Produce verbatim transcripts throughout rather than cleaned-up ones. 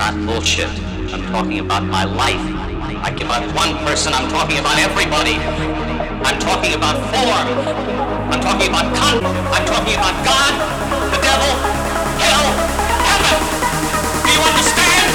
not bullshit. I'm talking about my life. I give out one person, I'm talking about everybody. I'm talking about form. I'm talking about content. I'm talking about God, the devil, hell, heaven. Do you understand?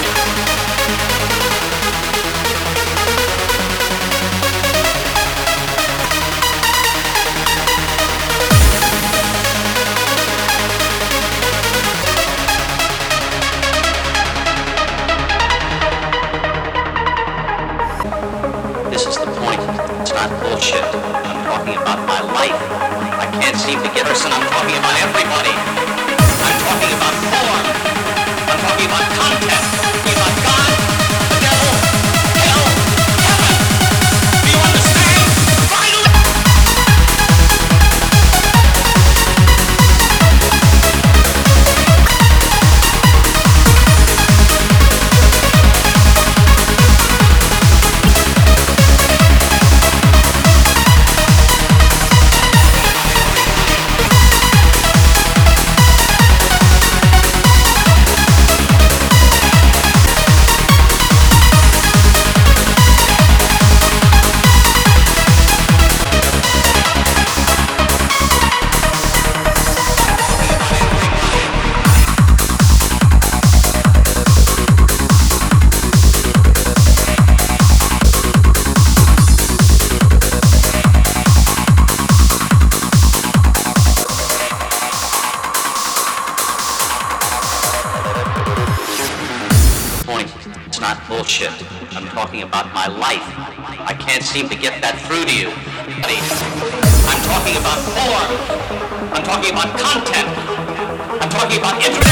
This is the point. It's not bullshit. I'm talking about my life. I can't seem to get her, so I'm talking about everybody. I'm talking about form. I'm talking about content. I'm talking about God, the devil, hell, heaven. Do you understand? Finally! It's not bullshit. I'm talking about my life. I can't seem to get that through to you. I'm talking about form. I'm talking about content. I'm talking about interest.